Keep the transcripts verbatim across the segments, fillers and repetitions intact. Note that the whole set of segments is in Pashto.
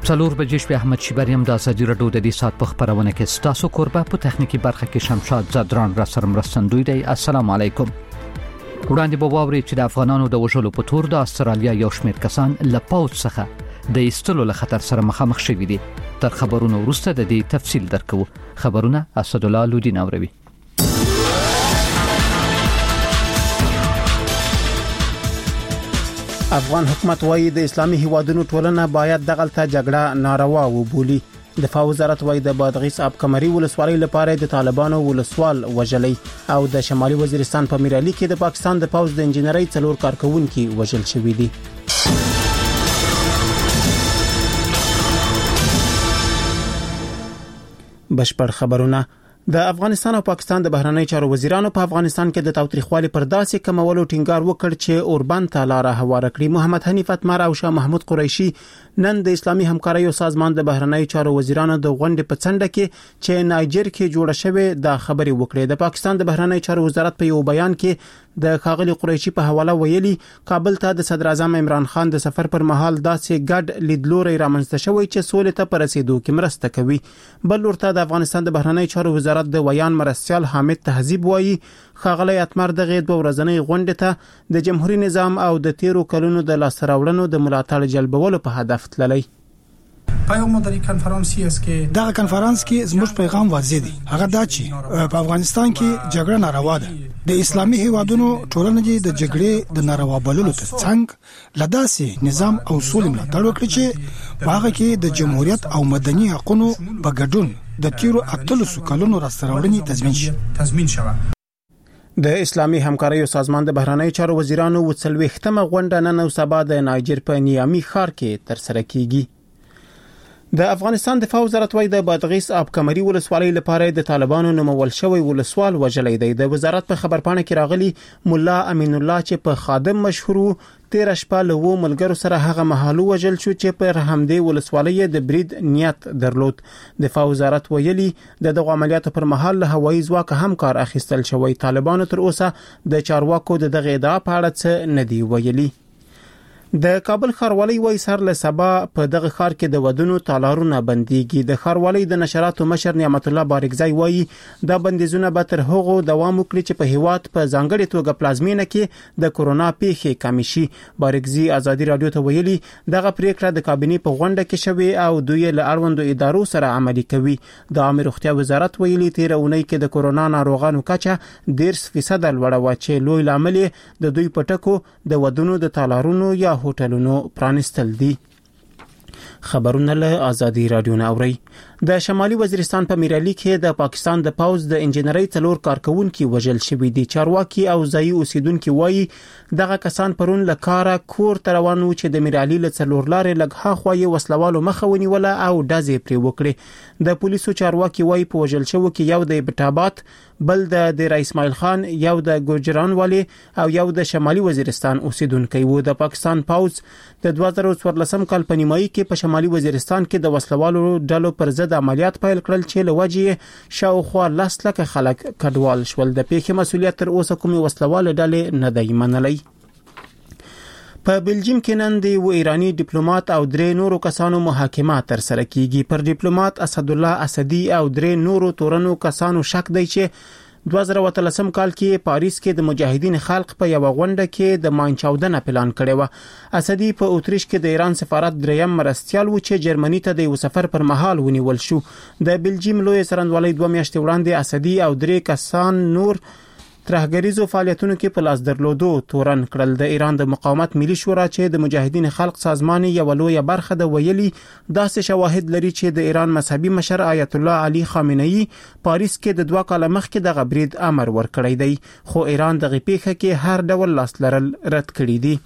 څلور بجې شپې احمد شیبریم د ازادي رادیو د دې سات په خبرونه کې ستاسو قربه په تخنیکی برخه کې شمشاد زدران را سره مرستندوی دی. السلام علیکم. وړاندې به واوري چې د افغانانو د وژلو په تور د استرالیا یو شمېر کسان له پوځ څخه د ایستلو له خطر سره مخامخ شوي دي. تر خبرونو وروسته د دې تفصیل درکو. خبرونه اسد الله لودي نوروي. افغان حکومت وايي د اسلامي هیوادونو ټولنه باید دغلته جګړه ناروا وبولي. دفاع وزارت وايي د بادغیس اب کمري ولسوالۍ لپاره د طالبانو ولسوال وجلي او د شمالي وزیرستان په میرالي کې د پاکستان د پوز د انجنیري څلور کارکونکو وژل شوي دي. بشپړ خبرونه. د افغانستان او پاکستان د بهرنی چارو وزیرانو په افغانستان کې د تاوتریخوالي پر داسې کمولو ټینګار وکړ چې اوربند ته لار هواره کړی. محمد حنیف اتمر او شاه محمود قریشي نن د اسلامي همکارۍ سازمان د بهرنی چارو وزیرانو د غونډې په څنډه کې چې نایجر کې جوړ شوې د خبري وکړې. د پاکستان د بهرنی چارو وزارت په یو بیان کې د خاغلی قریشي په حواله ویلي کابل ته د صدر اعظم عمران خان د سفر پر مهال داسې ګډ لیدلوري رامنځته شوی چې سولې ته پر رسیدو کې مرسته کوي. بل ورته د افغانستان د بهرنی چارو وزارت د ویان مرستيال حامد تهذیب وایي خاغلی اتمر دغه د ورځنی غونډې ته د جمهوریت نظام او د تیرو کلونو د لاسراوړنو د ملاتړ جلبولو په هدف تللی. پیغام د کنفرانسي اس کې دا کنفرانس کې زموږ پیغام واضح دی. هغه دا چې په افغانستان کې جګړه ناروا ده. د اسلامي هیوادونو ټولنه د جګړې د ناروا بللو ترڅنګ لداسې نظام او اصول ملاتړ وکړي چې هغه کې د جمهوریت او مدني حقوقو په ګډون د تیرو اتلسو کلونو راستراوړنې تضمین شي. تضمین شوه. د اسلامي همکارۍ سازمان د بهرنی چارو وزیرانو وڅلويختمه غونډه نن او سبا د نایجر په نیامي ښار کې تر سره کیږي. د افغانستان دفاع وزارت وايي د بادغیس اب کمري ولسوالۍ لپاره د طالبانو نومول شوی ولسوال وجلي دی. د وزارت په خبرپاڼه کې راغلي مولا امین الله چې په خادم مشهور تیر شپه له و ملګرو سره هغه محلو وجل شو چې پر همدې ولسوالۍ د برید نیت درلود. دفاع وزارت ویلي د دغه عملیاتو پر مهال له هوایي ځواک هم کار اخیستل شوی. طالبانو تر اوسه د چارواکو د دغه ادعا په اړه څه نه دی ویلي. د کابل ښاروالۍ وایي سر له سبا په دغه ښار کې د ودونو تالارونه بنديږي. د ښاروالۍ د نشراتو مشر نعمت الله بارکزی وایي دا بندیزونه به تر هغو دوام وکړي چې په هیواد په ځانګړي توګه پلازمینه کې د کورونا پیښې کم شي. بارکزی ازادي رادیو ته ویلي دغه پریکړه د کابینې په غونډه کې شوې او دوی له اړوندو ادارو سره عملي کوي. د عامه روغتیا وزارت ویلي تیر اونۍ کې د کورونا ناروغانو کچه ډیر فیصد لوړه و چې لوی لامل د دوی پټکو د ودونو د تالارونو یا هوټلونو پرانستل دي. خبرونه له ازادي رادیو نه اوري. د شمالي وزیرستان په میرالي کې د پاکستان د پوز د انجنیري څلور کارکونکو وژل شوي دي. چارواکي او ځایي اوسیدونکو وایي دغه کسان پرون له کاره کور ته روان وو چې د میرالي له څلور لارې لږه خوایي وسلوالو مخه ونیوله او ډزې پرې وکړي. د پولیسو چارواکي وایي په وژل شوو کې یو د بټابات، بل د دیر اسماعیل خان، یو د ګوجران والی او یو د شمالي وزیرستان اوسیدونکو وو. د پاکستان پوز د دوه زره څوارلسم کال په نیمایي کې په شمالي وزیرستان کې د وسلوالو ډلو پر ضد عملیات پیل کړل چې لوجې شاوخوا لاس لکه خلک کډوال شول. د پیښې مسؤلیت تر اوسه کومي وسلواله ډلې نه دی منلای. په بلجیم کې نن د و ایرانی ډیپلوماټ او درې نورو کسانو محاکمه تر سره کیږي. پر ډیپلوماټ اسد الله اسدی او درې نورو تورنو کسانو شک دی چې دوه زره اتلسم کال کې پاریس کې د مجاهدین خلق په یو غونډه کې د مانچاودنه پلان کړی و. اسدی په اتریش کې د ایران سفارت دریم مرستيال و چې جرمني ته د یو سفر پر مهال ونیول شو. د بلجیم لوی سرندوالۍ دوه میاشتې وړاندې اسدی او درې کسان نور ترهګریزو فعالیتونو کې په لاس درلودو تورن کړل. د ایران د مقاومت ملي شورا چې د مجاهدین خلق سازمان یو لوی برخه د ویلي داسې شواهد لري چې د ایران مذهبي مشر آیت الله علي خامنه‌ای پاریس کې د دوه کال مخکې د غبرید امر ورکړی دی، خو ایران دغه پیښه کې هر ډول لاس لرل رد کړی دی.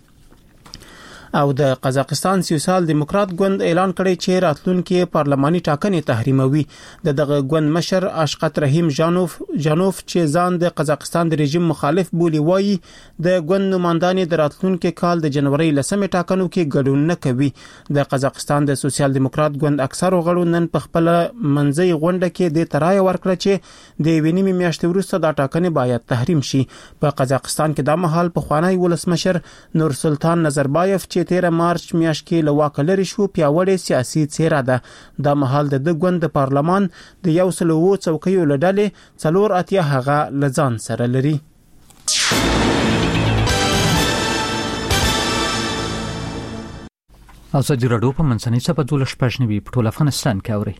او د قزاقستان سوسیال دیموکرات ګوند اعلان کړی چې راتلونکي پارلماني ټاکنې تحریموي. د دغه ګوند مشر اشقت رحیم جانوف جانوف چې ځان د قزاقستان د رژیم مخالف بولی وایي د ګوند نمائندان د راتلونکي کال د جنوري لسمې ټاکنو کې ګډون نه کوي. د قزاقستان د سوسیال دیموکرات ګوند اکثر غړو نن په خپل منځي غونډه کې د ترای ورکړه چې د ویني میاشتې وروسته د ټاکنې باید تحریم شي. په قزاقستان کې د مهال په خوانی ولسمشر نور سلطان نظربایف چې په تیر مارچ میاشت کې له واکه لرې شو پیاوړی سیاسي څیره ده د مهال د ګوند د پارلمان د یو سل او څوکیو له ډلې څلور اتیا هغه له ځان سره لري. ازادي راډیو په منځنۍ سبا دولس پښنوي په ټول افغانستان کې اوري.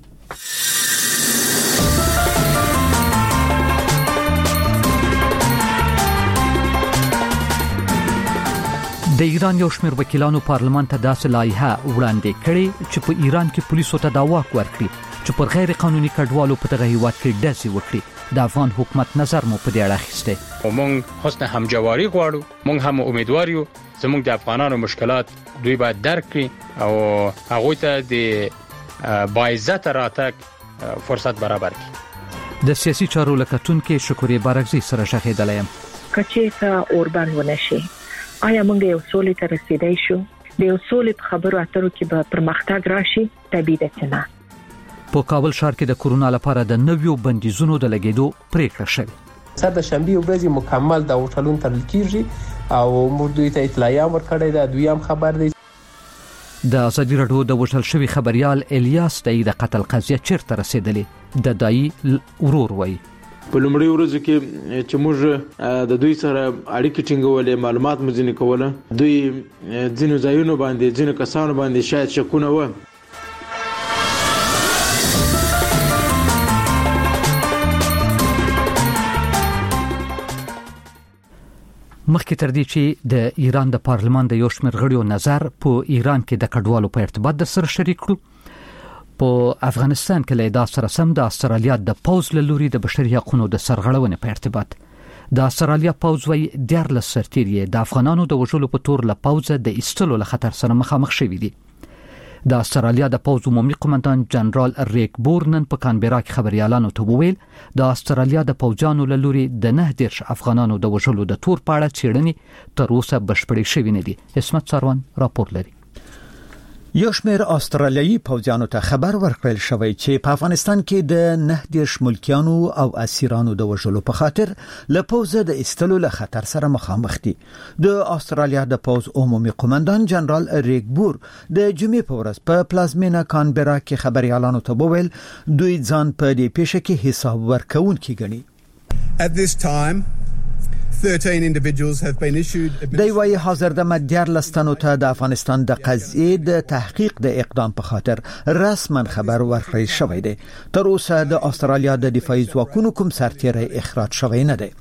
د ایران یو شمېر وکیلانو پارلمان ته داسې لایحه وړاندې کړې چې په ایران کې پولیسو ته دا واک ورکړي چې پر غیر قانوني کډوالو په دغه هیواد کې ډزې وکړي. د افغان حکومت نظر مو په دې اړه اخیسته. موږ حسن همجواری غواړو، موږ هم امیدوار یو زموږ د افغانانو مشکلات دوی باید درک کړي او هغه ته د باعزت راتګ فرصت برابر کړي. د سیاسي چارو لکتونکو شکوري بارګزي سره شاهدایم کچې ته اوربان ونشي. آیا موږ یو سولې ته رسیدای شو؟ د یو سولې په خبرو اترو کې به پرمختګ راشي؟ طبیعي ده نه. په کابل ښار کې د کورونا لپاره د نویو بندیزونو د لګیدو پریکړه شوه. سر د شنبه ورځې مکمل د هوټلونو تړل کیږي او موږ دوی ته اطلاعیه ورکړې ده. دوی هم خبر دي. د ازادي راډیو د وژل شوی خبريال الیاس د قتل قضیه چیرته رسیدلې د دای ورور وای. په لومړي ورځ کې چې موږ د دوی سره اړیکې ټینګولې معلومات مو ځینې کوله، دوی ځینو ځایونو باندې ځینو کسانو باندې شاید شکونه و. مخکې تر دې چې د ایران د پارلمان د یو شمېر غړیو نظر په ایران کې د کډوالو په ارتباط د سره شریک کړو، په افغانستان کې له دا سره سم د استرالیا د پوز له لوري د بشري حقوقو د سرغړونې په ارتباط د استرالیا پوز وی دیارلس سرتیری د افغانانو د وژلو په تور له پوزه د ایستلو له خطر سره مخامخ شوی دي. د استرالیا د پوز عمومي قومندان جنرال ریک بورنن په کانبرا کې خبريالانو ته وویل د استرالیا د پوجانو له لوري د نه دیرش افغانانو د وژلو د تور پاړه چیرنې تر اوسه بشپړې شوې نه دي. اسمت ساروان راپور لري. یو شمېر استرالیایي پوځیانو ته خبر ورکړل شوی چې په افغانستان کې د نه دیرش ملکیانو او اسیرانو د وژلو په خاطر له پوځه د استلو له خطر سره مخامخ دي. د استرالیا د پوځ عمومي قومندان جنرال ریک بور د جمعې په ورځ په پلازمینه کانبرا کې خبريالانو ته وویل دوی ځان په دې پیښه کې حساب ورکوونکي ګڼي. At this time thirteen individuals have been issued. دی وايي حاضر د مدیر لستانو ته د افغانستان د قضیې د تحقیق د اقدام په خاطر رسما خبر ورکړی شوی دی. تر اوسه د استرالیا د دفاعي ځواکونو کوم سرتیری اخراج شوی نه دی.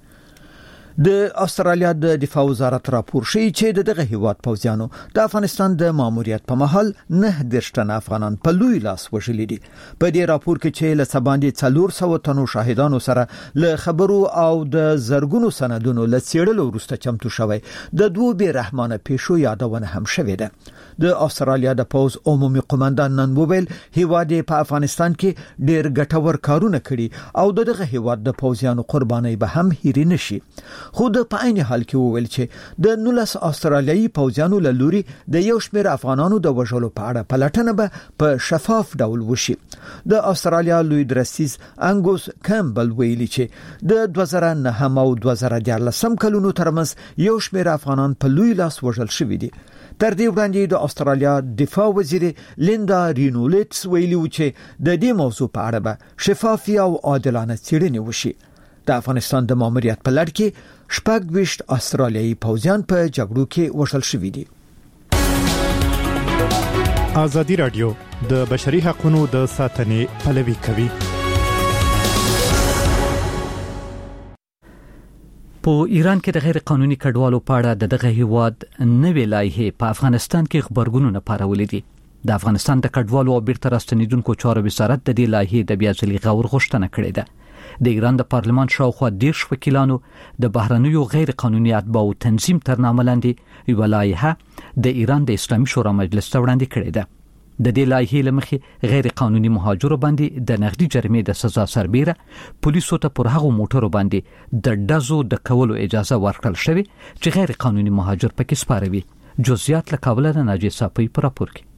د استرالیا د دفاع وزارت راپور شوی چې دغه هیواد پوځیانو د افغانستان د ماموریت په محل نه درشتن افغانان په لوی لاس وژلي دي. په دې راپور کې چې له سباندې څلور سوه تنو شاهدانو سره له خبرو او د زرګونو سندونو له څېړلو وروسته چمتو شوی د دوه بې رحمانه پیښو یادونه هم شوې ده. د استرالیا د پوز عمومي قومندان نن وویل هیواد په افغانستان کې ډېر ګټور کارونه کړي او دغه هیواد د پوځیانو قرباني به هم هېر نشي. خو د په عین حال کې وویل چې د نولس استرالیایي پوځیانو له لوري د یو شمېر افغانانو د وژلو په اړه پلټنه به په شفاف ډول وشي. د استرالیا لوی درسیز انګوس کامبل ویلي چې د دوه زره نهم او دوه زره دیارلس کلونو ترمنځ یو شمېر افغانان په لوی لاس وژل شوي دي. تر دې وړاندې د استرالیا دفاع وزیر لیندا رینولټس ویلي و چې د دې موضوع په اړه به شفافي او عادلانه څېړنې وشي. د افغانستان د ماموریت په لړ کې شپږ ویشت استرالیایي پوځیان په جګړو کې وژل شوي دي. ازادي راډیو د بشري حقوقو د ساتنې پلوي کوي. په ایران کې د غیر قانوني کډوالو په اړه دغه هیواد نوې لایحه په افغانستان کې خبرګونونه پارولې دي. د افغانستان د کډوالو او بیرته راستنیدونکو چارو وزارت د دې لایحې د بیا ځلې غور غوښتنه کړې ده. د ایران د پارلمان شاوخوا دیرش وکیلانو د بهرنیو غیر قانوني اتباعو تنظیم تر نامه لاندې یو لایحه د ایران د اسلامي شورا مجلس ته وړاندې کړې ده. د دې لایحې لمخې غیر قانوني مهاجرو باندې د نغدي جریمې د سزا سربېره پولیسو ته پر هغو موټرو باندې د ډزو د کولو اجازه ورکړل شوې چې غیر قانوني مهاجر پکې سپاروي. جزئیات له کابل نه ناجی صافی پر راپور کې.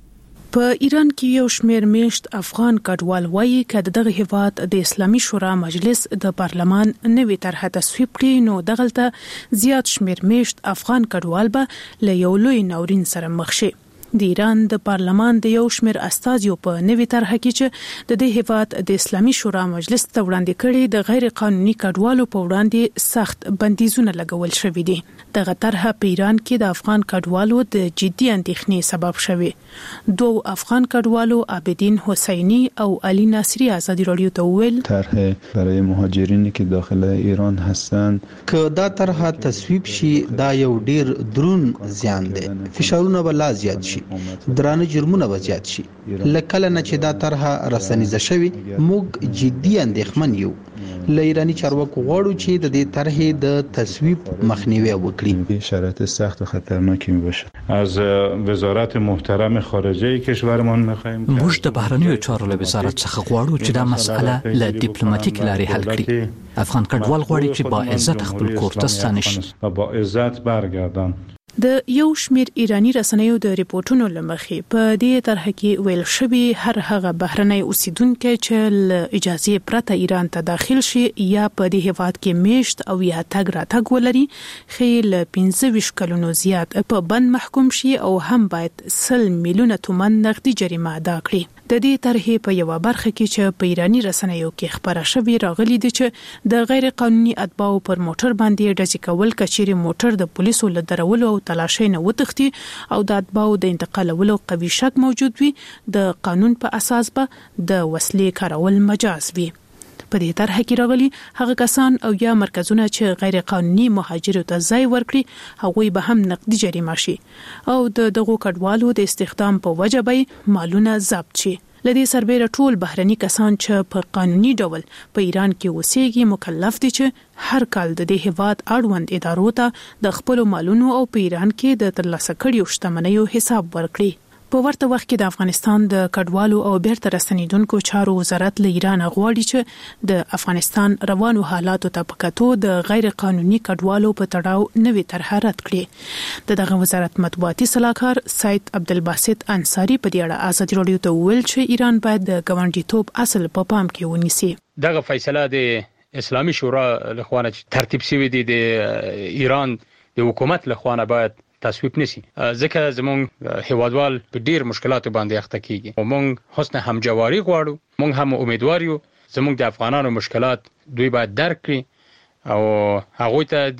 په ایران کې یو شمېر میشت افغان کډوال وایي چې دغه هیواد د اسلامي شورا مجلس د پارلمان نوې طرحه تصویب کړي نو دغلته زیات شمېر میشت افغان کډوال به له یو لوی ناورین سره مخ شي. د ایران د پارلمان د یو شمېر استازیو په نوې طرحه کې چې د دې هیواد د اسلامي شورا مجلس ته وړاندې کړي د غیر قانوني کډوالو په وړاندې سخت بندیزونه لګول شوي دي. دغه طرحه په ایران کې د افغان کډوالو د جدي اندېښنې سبب شوي. دوه افغان کډوالو عابدین حسینی او علی ناصری ازادي رادیو ته وویل طرح برای مهاجرینی که داخل ایران هستند که دا طرحه تصویب شي دا یو ډیر درون زیان دی. فشارونه به لا زیات شي، درانه جرمونه به زیات شي. لکه نه چې دا طرحه رسنیزه شوی موږ جدي اندېښمن یو. له ایرانی چارواکو غواړو چې د دې طرحې د تصویب مخنیوي وکړي. شرایط سخت و خطرناکی میباشه. از وزارت محترم خارجه کشورمان میخواهیم موږ د بهرنیو چارو له وزارت څخه غواړو چې دا مسأله له ډیپلوماټیک لارې حل کړي. افغان کډوال غواړي چې با عزت خپل کور ته ستانه شي و با عزت برگردان. د یو شمېر ایرانی رسنیو د ریپورتونو لمخې په دې طرحه کې ویل شوی هر هغه بهرنی اوسیدونکو چې له اجازه پرته ایران ته داخل شي یا په دې هیواد کې میشت او یا تګ راتګ ولري خې له پنځه ویشت کلونو زیات په بند محکوم شي او هم باید سل میلیونه تومان نقدي جریمه ادا کړي. د دې طرحې په یو برخه کې چې په ایرانی رسنیو کې خبره شوی راغلي دي چې د غیر قانوني اتباعو پر موټر باندې ډزې کول کچېري موټر د پولیسو له درولو او تلاشۍ نه وتښتي او د اتباعو د انتقالولو قوي شک موجود وي د قانون په اساس به د وسلې کارول مجاز وي. په دې طرحه کې راغلي هغه کسان او یا مرکزونه چې غیر قانوني مهاجرو ته ځای ورکړي هغوی به هم نقدي جریمه شي او د دغو کډوالو د استخدام په وجه به مالونه ضبط شي. لدې سربېره ټول بهرني کسان چې په قانوني ډول په ایران کې اوسېږي مکلف دي چې هر کال د دې هیواد اړوند ادارو ته د خپل مالونو او په ایران کې د ترلاسه کړیو شتمنیو حساب ورکړي. په ورته وخت کې د افغانستان د کډوالو او بیرته راستنیدونکو چارو وزارت له ایران غواړي چې د افغانستان روانو حالاتو ته په کتو د غیر قانوني کډوالو په تړاو نوې طرحه رد کړي. دغه وزارت مطبوعاتي صلاحکار سید عبدالباسط انصاری په دې اړه ازادي رادیو ته وویل چې ایران باید د ګاونډیتوب اصل په پام کې ونیسي. دغه فیصله د اسلامي شورا لخوا ترتیب شوی دی د ایران د حکومت لخوا باید تصویب نشي ځکه زموږ هیوادوال په ډیر مشکلاتو باندې اخته کیږي او موږ حسن همجواری غواړو. موږ هم امید یو زموږ د افغانانو مشکلات دوی باید درک کړي او هغه ته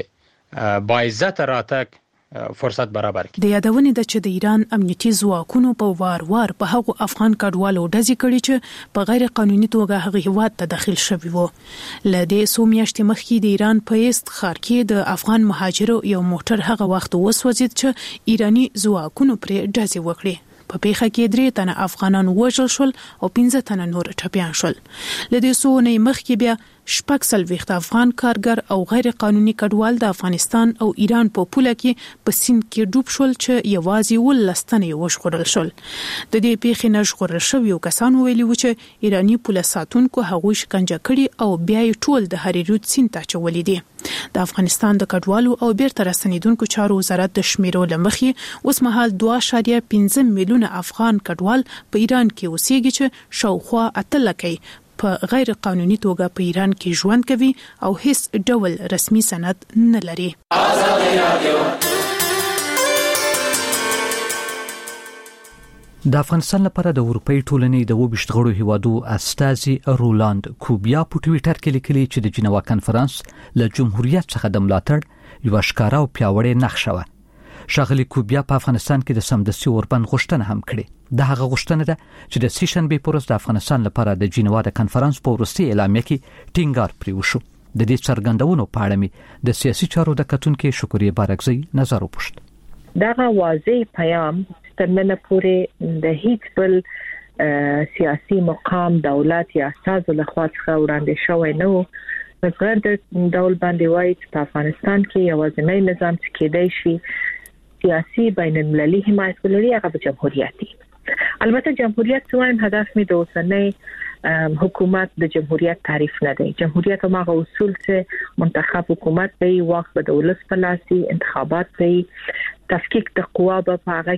د باعزت راتګ فرصت برابر کړي. د یادونې د چې د ایران امنیتي ځواکونو په وار وار په هغو افغان کډوالو ډزې کړي چې په غیر قانوني توګه هغه هیواد ته داخل شوي وو. لدې سو میاشتې مخکې د ایران په ایست ښار کې د افغان مهاجرو یو موټر هغه وخت وسوځید چې ایرانی ځواکونو پرې ډزې وکړي. په پیښه کې درې تنه افغانان وژل شول او پنځه تنه نور ټپیان شول. لدې سو نه مخکې بیا شپږ څلوېښت افغان کارګر او غیر قانوني کډوال د افغانستان او ایران په پوله کې په سیند کې ډوب شول چې یوازې ولس تنه وژغورل شول. د دې پیښې نه ژغورل شوي کسان ویلي و چې ایرانی پوله ساتونکو هغوی شکنجه کړي او بیا یې ټول د هریرود سیند ته اچولي دي. د افغانستان د کډوالو او بیرته راستنیدونکو چارو وزارت د شمیرو له مخې اوس مهال دوه اعشاریه پنځه میلیونه افغان کډوال په ایران کې اوسېږي چې شاوخوا اته لکه په غیر قانوني توګه په ایران کې ژوند کوي او هیڅ ډول رسمي سند نه لري. د افغانستان لپاره د اروپאי ټولنې د وبشت غړو هیوادو استازي رولاند کوبیا په ټوئیټر کې لیکلي چې د جنیوا کانفرنس له جمهوریت څخه د ملاتړ یو ښکارا او پیاوړی نقشه و. شاغلي کوبیا په افغانستان کې د سمدستي اوربند غوښتنه هم کړې. د هغه غوښتنه ده چې د سیشن به پروس د افغانستان لپاره د جنیوا د کانفرنس په وروستي اعلامیه کې ټینګار پرې وشو. د دې څرګندونو په اړه مې د سیاسي چارو د کتونکو شکرې بارکزي نظر وپوښت. دا واضح پیغام ترمنه پورې د هیڅ بل سیاسي مقام دولت یا اساس له خوا څخه وړاندې شوی نه و. مګر د ډول باندې وایي چې په افغانستان کې یوازینی نظام چې کېدای شي سیاسي بین المللي حمایت ولري هغه جمهوریت دی. البته جمهوریت سوایم هدف می د اوسنۍ حکومت د جمهوریت تعریف نه دی. جمهوریت هغه اصول چې منتخب حکومت دی، واک به د ولس په لاس وي، انتخابات دی، تفکیک د قوا په هغه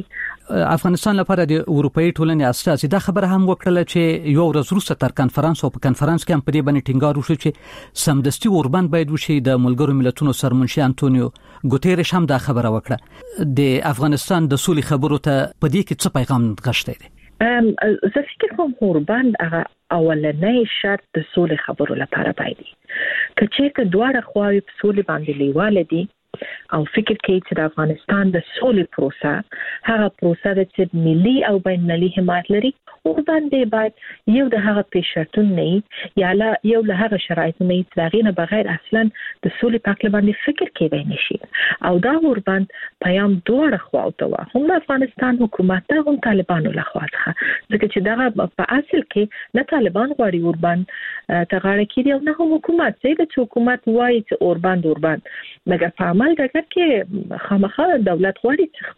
کې افغانستان لپاره د اروپאי ټولنې اساسي دا خبره هم وکړه چې یو ورځ وروسته تر کانفرنس او په کانفرنس کې هم په دې باندې ټینګار وشو چې سمدستي اوربند باید وشي. د ملګرو ملتونو سرمنشي انټونیو ګوتيريش هم دا خبره وکړه. د افغانستان د سولې خبرو ته په دې کې څه پیغام غشته دي؟ ام زه فکر کوم اوربند هغه اولنې شرط د سولې خبرو لپاره باید که چې دواړه خواوې په سولې باندې لیواله دي او فکر کوي چې د افغانستان د سولې پروسه هغه پروسه ده چې ملي او بین المللي حمایت لري، اوربند باید یو د هغه پیش شرطونه نه یا لا یو له هغه شرایط نه چې دغه نه بغیر اصلا د سولې پاکل باندې فکر کوي نشي. او دا اوربند پیام دوه خواو ته هم افغانستان حکومت ته هم طالبانو له خوا څخه ځکه چې دا په اصل کې نه طالبان غواړي اوربند تغاړه کړي او نه هم حکومت چې د حکومت وایي چې اوربند اوربند مګر په عمل دغه کې خامخا دولت غواړي چې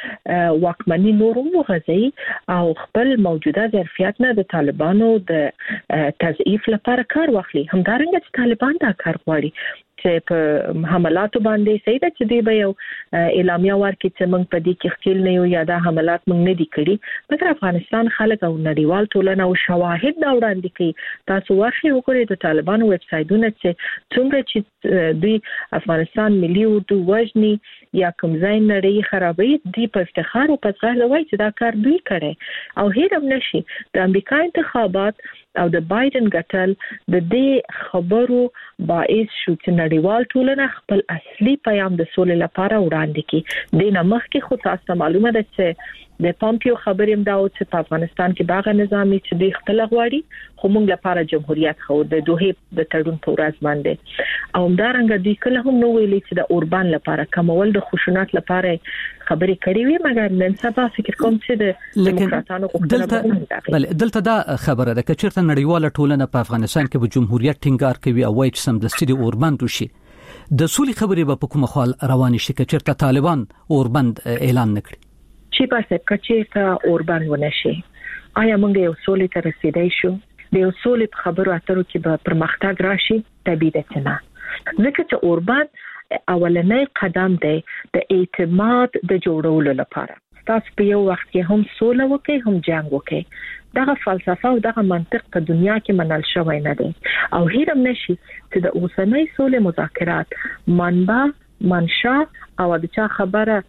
خپل واکمني نور وغځي او خپل موجوده ظرفیت نه د طالبانو د تضعیف لپاره کار واخلي. همدارنګه چې طالبان دا کار غواړي چې په حملاتو باندې سیده چې دی به یو اعلامیه ورکړي چې موږ په دې کې خپل نه یو یا دا حملات موږ نه دي کړی، مګر افغانستان خلک او نړیوال ټولنه او شواهد دا وړاندې کوي. تاسو واخی وګورئ د طالبانو ویب سایټونه چې څومره چې دوی افغانستان ملي اردو وژني یا کوم ځای نړۍ خرابوي دی په افتخار او په ځای وایي چې دا کار دوی کړي. او هیڅ هم نشي د امریکا انتخابات او د بایدن ګټل د دې خبرو باعث شو چې نړیوال ټولنه خپل اصلي پیغام د سولې لپاره وړاندې کړي. د نمخ کې خو تاسو معلومه ده چې د پامپیو خبرې هم دا و چې په افغانستان کې باغ نظامی چې د خپل غواړي خو موږ لپاره جمهوریت خو د دوه د تړون په ورځ باندې او همدارنګه دوی کله هم نو ویلي چې د اوربان لپاره کمول د خشونت لپاره خبرې کړې وي، مګر نن سبا فکر کوم چې د دیموکراتانو غوښتنه بل دلته دا خبره ده چې چیرته نړیواله ټولنه په افغانستان کې به جمهوریت ټینګار کوي او وایي چې سمدستي د اوربند وشي، د سولې خبرې به په کومه خال روان شي چې چیرته طالبان اوربند اعلان نکړي؟ چې په کچې ته اوربند ونشي آیا موږ یو سولې ته رسیدای شو؟ د یو سولې په خبرو اترو کې به پرمختګ راشي؟ طبیعي ده نه، ځکه چې اوربند اولنې قدم دی د اعتماد د جوړولو لپاره. تاسو په یو وخت کې هم سوله وکړئ هم جنگ وکړئ، دغه فلسفه او دغه منطق په دنیا کې منل شوی نه دی او هیڅ هم نشي چې د اوسنۍ سولې مذاکرات منبع منشا او د چا خبره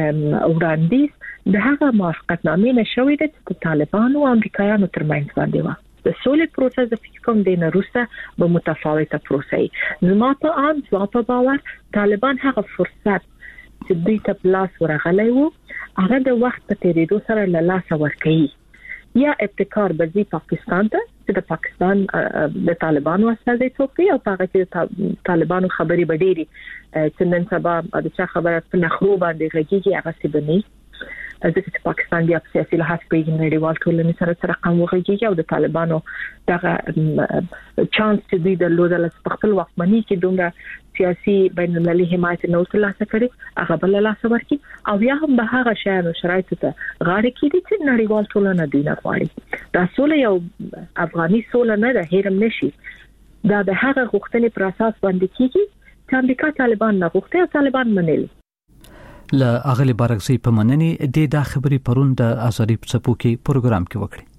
وړاندیز د هغه موافقتنامې نشوي د طالبانو او امریکایانو ترمنځ باندې و. د سولې پروسس د فکر کوم د نروسته به متفاوته پروسه وي. زما په ان زما په باور طالبان هغه فرصت چې دوی ته پلاس ورغلی وو هغه د وخت په تیریدو سره له لاسه ورکړي یا ابتکار بزی پاکستان ته چې د پاکستان د طالبانو استازي توپی او هغه چې طالبانو خبري بديري چې نن سبا د چا خبره په نخرو باندې غږیږي هغه څه بني ځکه چې پاکستان بیا په سیاسي لحاظ په نړیوال ټولنې سره سره رقم وغږیږي او د طالبانو دغه چانس چې دوی د لودل په خپل واکمنۍ کې دومره سیاسي بین المللي حمایت نه وسلاسه کړي هغه بل لاسه ورکړي او بیا هم به هغه شایانو شرایط ته غاړه کړي چې نړیوال ټولنه دوی نه غواړي. دا سوله یو افغاني سوله نه ده، هیرم نشي دا د هغه غوښتنې پر اساس باندې کیږي چې امریکا طالبان نه غوښتي او طالبان منلي. ل اغلی بارکزی په مننې د دا خبرې پرون د ازادي په څپو کې پروګرام کې وکړي.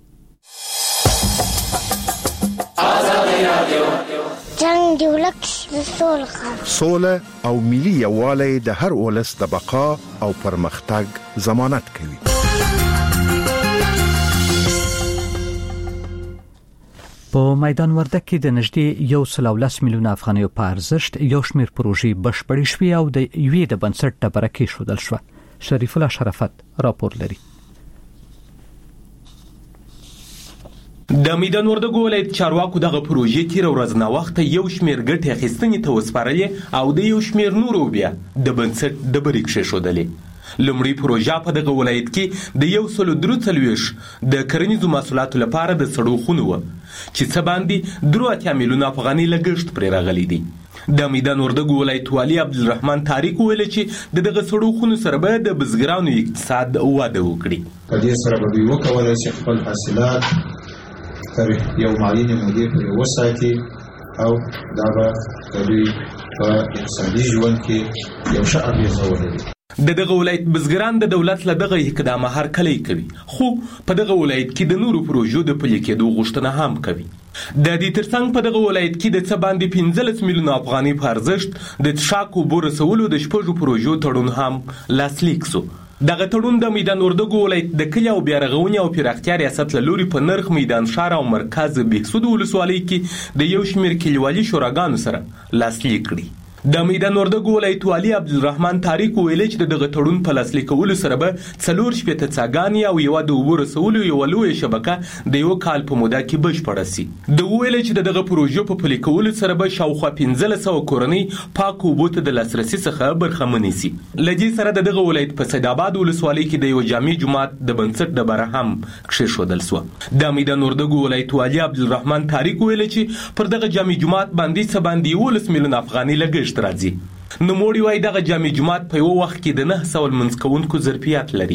جنگ دی ولک سوله سوله او ملي یووالی د هر ولس د بقا او پرمختګ ضمانت کوي. په میدان وردګ کې د نږدې یو سل او لس میلیونه افغانیو په ارزښت یو شمېر پروژې بشپړې شوې او د یوې د بنسټ ډبره کېښودل شوه. شریف الله شرافت راپور لري. د میدان وردګ ولایت چارواکو دغه پروژې تیر ورځ نه وخت یو شمېر ګټې اخیستنې ته وسپارلې او د یو شمېر نورو بیا د بنسټ ډبرې کېښودلې. لومړی پروژه په دغه ولایت کې د یو سل درو څلوېښت د کرنیزو محصولاتو لپاره د سړو خونو و چې څه باندې درو اتیا میلیونه افغانۍ لګښت پرې راغلی دی. د میدان وردګ ولایت والي عبدالرحمن طارق ویل چې د دغه سړو خونو سره به د بزګرانو اقتصاد وده وکړي. په دې سره به دوی وکولای شي خپل حاصلات تر یو معینې مودې پورې وساتي او دا به د دوی په اقتصادي ژوند کې یو ښه اغېزه ولري. د دغه ولایت بزګران د دولت له دغه اقدامه هرکلی کوي، خو په دغه ولایت کې د نورو پروژو د پلي کېدو غوښتنه هم کوي. د دې ترڅنګ په دغه ولایت کې د څه باندې پنځلس میلیونه افغاني په ارزښت د څښاک اوبو رسولو د شپږو پروژو تړون هم لاسلیک سو. دغه تړون د میدان وردګو ولایت د کلي او بیارغونې او پراختیا ریاست له لوري په نرخ میدان ښار او مرکز بهسود ولسوالۍ کې د یو شمېر کلیوالي شوراګانو سره لاسلیک کړي. د میدان وردګو ولایت والي عبدالرحمن تاریک ویلي چې دغه تړون په لاسلیک کولو سره به څلور شپېته څاګانې او یوه د اوبو رسولو یوه لویه شبکه د یو کال په موده کې بشپړه سي. د ویلي چې دغه پروژو په پلي کولو سره به شاوخوا پنځلس سوه کورنۍ پاکو اوبو ته د لاسرسي څخه برخمنې سي. له دې سره د دغه ولایت په سیدآباد ولسوالۍ کې د یو جامع جومات د بنسټ ډبره هم کښېښودل سوه. د میدان وردګو ولایت والي عبدالرحمن تاریک ویلي چې پر دغه جامع جومات باندې څه باندې یولس میلیونه افغاني لګښت راځي. نوموړي وايي دغه جامع جومات په یو وخت کې د نه سوه لمونځ کوونکو ظرفیت لري.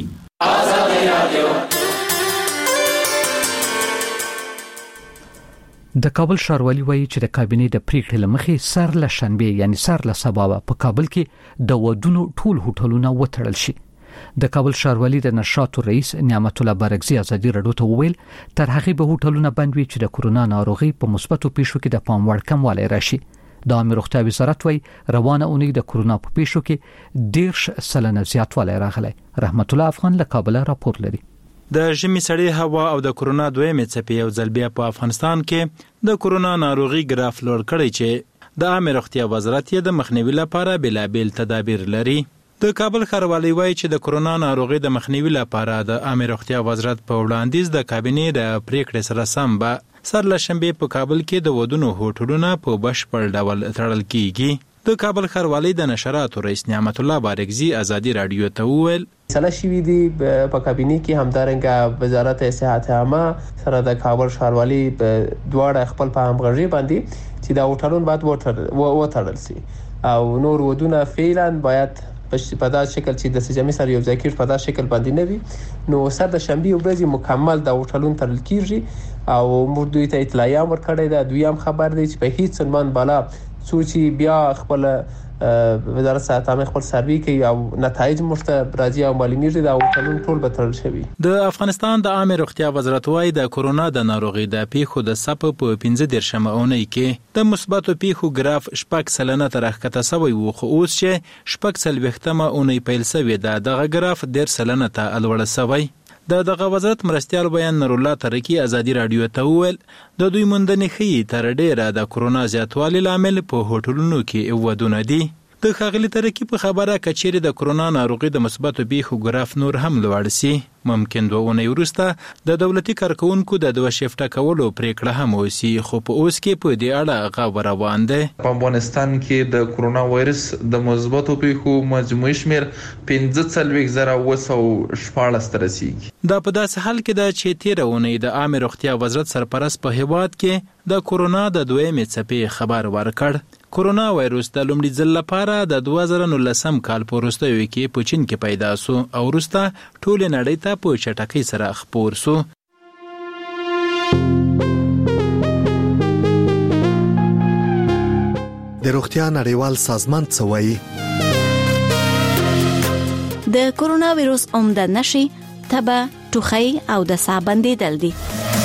د کابل ښاروالي وایي چې د کابینې د پریکړې له مخې سر له شنبې یعنی سر له سبا په کابل کې د ودونو ټول هوټلونه وتړل شي. د کابل ښاروالي د نشاطو رئیس نعمت الله بارکزي ازادي رادیو ته وویل تر هغه به هوټلونه بند وي چې د کورونا ناروغي په مثبتو پیښو کې د پام وړ کموالی راشي. د عامه روغتیا وزارت وایي روانه اونۍ د کورونا په پیښو کې ډېر سلنه زیاتوالی راغلی. رحمت الله افغان له کابل راپور لري. د ژمي سړې هوا او د کورونا دویمې څپې یو ځل بیا په افغانستان کې د کورونا ناروغي ګراف لوړ کړی چې د عامه روغتیا وزارت یې د مخنیوي لپاره بېلابېل تدابیر لري. د کابل ښاروالي وایي چې د کورونا ناروغي د مخنیوي لپاره د عامه روغتیا وزارت په وړاندیز د کابینې د پریکړې سره سم به سر له شنبې په کابل کې د ودونو هوټلونه په بشپړ ډول تړل کیږي. د کابل ښاروالي د نشراتو رئیس نعمت الله بارکزي ازادي رادیو ته وویل سلا شوی دی په کابینې کې همدارنګه وزارت صحت عامه سره د کابل ښاروالي په دواړه خپل په همغږي باندې چې دا هوټلونه باید وتړل شي او نور ودونه فعلا باید په دا شکل چې د سجامي سره یو ځای کېږي په دا شکل باندې نه وي. نو سر د شنبې ورځې مکمل د هوټلونو تړل کیږي او موږ دوی ته اطلاعیه ورکړې ده. دوی هم خبر دي چې په هیڅ عنوان بالا څو چې بیا خپل وزارت صحت عامه خپل سروي کوي او نتایج مرته راځي او معلومیږي دا هوټلونه ټول به تړل شوي. د افغانستان د عامه روغتیا وزارت وايي د کورونا د ناروغي د پیښو د سپ په پنځه دیرشمه اونۍ کې د مثبتو پیښو ګراف شپږ سلنه تر ښکته شوی و، خو اوس چې شپږ څلوېښتمه اونۍ پیل شوې ده دغه ګراف ډېر سلنه ته لوړ شوی. د دغه وزارت مرستیال بیان نور الله ترکی ازادي رادیو ته وویل د دوی موندنې ښیي تر ډیره د کورونا زیاتوالي لامل په هوټلونو کې ودونه دي. د ښاغلي ترکی په خبره کچېرې د کورونا ناروغي د مثبتو پیښو ګراف نور هم لوړ سي ممکن دوه اونۍ وروسته د دولتي کارکونکو د دوه شیفټه کولو پریکړه هم وسی، خو په اوس کې په دې اړه غو روان دی. په افغانستان کې د کورونا وایرس د مثبتو پیښو مجموعي شمیر پنځه څلوېښت زره اوه سوه شپاړس ته رسیږي. دا په داسې حال کې ده چې تېره اونۍ د عامه روغتیا وزارت سرپرست په هیواد کې د کورونا د دویمې څپې خبر ورکړ. کورونا وایرس د لومړي ځل لپاره د دوه زره نولسم کال په وروستیو کې په چین کې پیدا سو او وروسته ټولې نړۍ ته په چټکۍ سره خپور سو. د روغتیا نړیوال سازمان څه وایي؟ د کورونا وایرس عمده نښې تبه، ټوخی او د ساه بندیدل دي.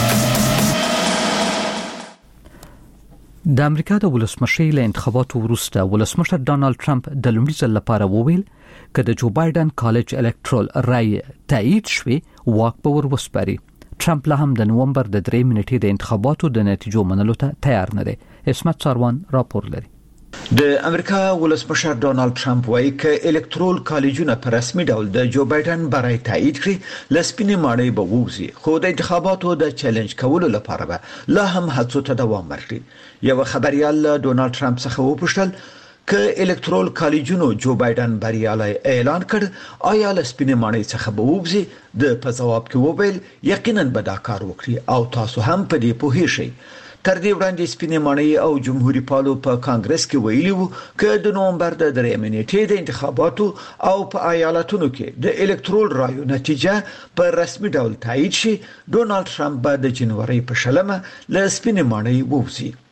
د امریکا د ولسمشر له انتخاباتو وروسته ولسمشر ډانلډ ټرمپ د لومړي ځل لپاره وویل چې د جو بایدن کالج الکترال رای تایید شوی واک به ور وسپاري. ټرمپ لا هم د نومبر د درې منټې د انتخاباتو د نتیجو منلو ته تیار نه دی. اسمت ساروان راپور لري. د امریکا ولسمشر ډانلډ ټرمپ وایي چې الکترال کالجونه په رسمي ډول د جو بایدن برای تایید کړي لسپینې ماڼۍ به ووزي، خو د انتخاباتو د چیلنج کولو لپاره به لا هم هڅو ته دوام ورکړي. یو خبريال ډونالد ټرمپ څخه وپوښتل ک الکترال کالجونو جو بایدن بریالي اعلان کړ آیا لسپینې ماڼۍ څخه به ووزي؟ د په جواب کې وویل یقینا به دا کار وکړي او تاسو هم په دې پوهی شئ. تر دې وړاندې سپینې ماڼۍ او جمهوریت پالو په کانګرس کې ویلي وو چې د نومبر د درېمې نیټې د انتخاباتو او په ایالتونو کې د الکترال رایو نتیجه په رسمي ډول تایید شي. ډونالد ټرمپ به د جنوري په شلمه له سپینې ماڼۍ ووزي.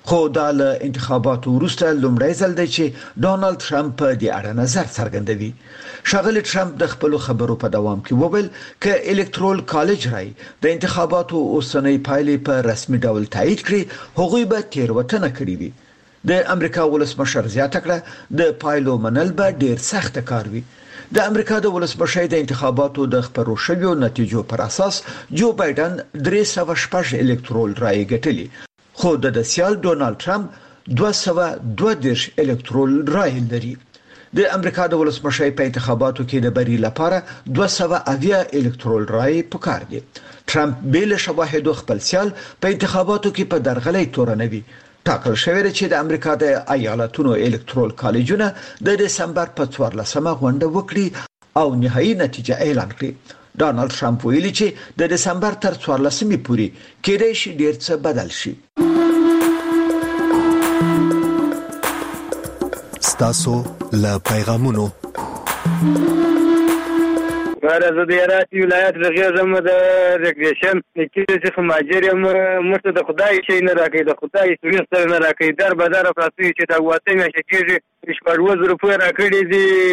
خو دا له انتخاباتو وروسته لومړی ځل دی چې ډونالد ټرمپ په دې اړه نظر څرګندوي. ښاغلی ټرمپ د خپل خبرو په دوام کې وویل ک الکترول کالج رای د انتخاباتو اوسنۍ پایلې په رسمي ډول تایید کړي هغوی به تیروتنه کړې وي. د امریکا ولسمشر زیاته کړه د پایلو منل به ډیر سخت کار وي. د امریکا د ولسمشر د انتخاباتو د خبرو شویو نتیجو پر اساس جو بایدن درې سوه شپږ الکترول رای ګټلي، خو د سیال ډونالد ټرمپ دوه سوه دوه دېرش الکترول رای لري. د امریکا د ولسمشر په انتخاباتو کې د بری لپاره دوه سوه اویا الکترول رای پکار دي. ټرمپ بیل شواهد خپل سیال په انتخاباتو کې په درغلۍ تورنوي. ټاکل شوی دی چې د امریکا د ایالتونو الکترول کالجونه د دسمبر په څوارلسمه غونډه وکړي او نهایي نتیجه اعلان کړي. ډونالد ټرمپ ویلي چې د دسمبر تر څوارلسمې پورې کېدای شي ډیر څه بدل شي. ستاسو له پیغامونو زه د هرات ولایت رغېزم د ریکریشن کې چې ماجر یم مرته د خدای شي نه راکې د خدای هیڅ سره نه راکې در بدر پراسي چې دا واته مې شکیږي شپږ روپۍ راکړي